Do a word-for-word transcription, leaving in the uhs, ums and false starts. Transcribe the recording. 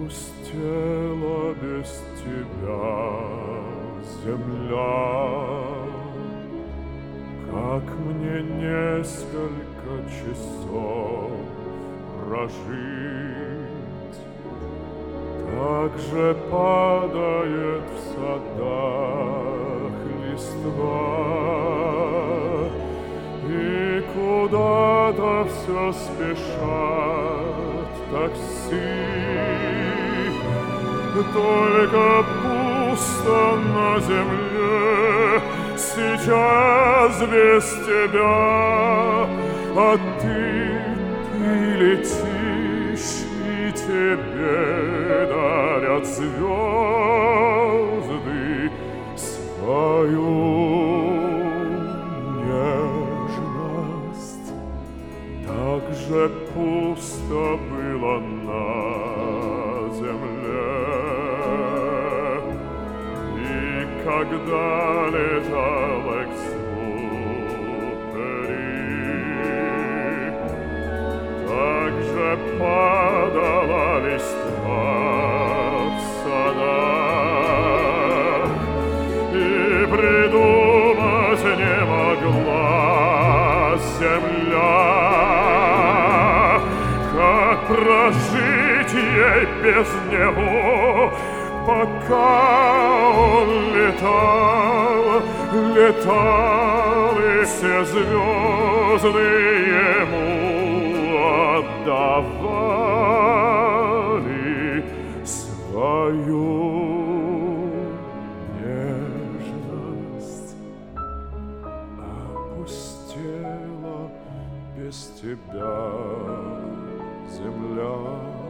опустела без тебя земля. Как мне несколько часов прожить? Так же падает в садах листва, и куда-то все спешат такси. Только пусто на земле сейчас без тебя, а ты, ты летишь, и тебе дарят звезды свою нежность. Так же пусто было на земле, когда летал Экзюпери, так же падала листва в садах, и придумать не могла земля, как прожить ей без него. Пока он летал, летал, и все звезды ему отдавали свою нежность. Опустела без тебя земля.